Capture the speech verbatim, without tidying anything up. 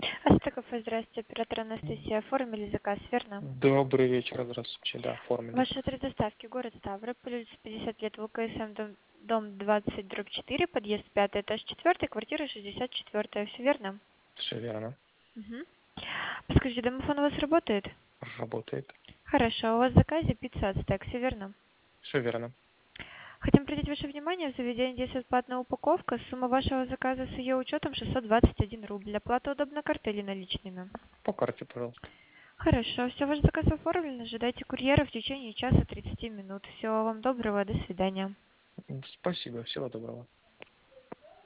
Астаков, здравствуйте, оператор Анастасия. Оформили заказ, верно? Добрый вечер, здравствуйте. Да, оформили. Ваш адрес доставки город Ставрополь, улица пятьдесят лет, ВКСМ, дом, дом двадцать, дробь четыре, подъезд пятый, этаж четвертый, квартира шестьдесят четыре. Все верно? Все верно. Угу. Подскажите, домофон у вас работает? Работает. Хорошо, у вас в заказе пицца Ацтек, все верно? Все верно. Хотим обратить ваше внимание, в заведении действует платная упаковка. Сумма вашего заказа с ее учетом шестьсот двадцать один рубль. Оплата удобна картой или наличными? По карте, пожалуйста. Хорошо, все, ваш заказ оформлен. Ожидайте курьера в течение часа тридцати минут. Всего вам доброго, до свидания. Спасибо, всего доброго.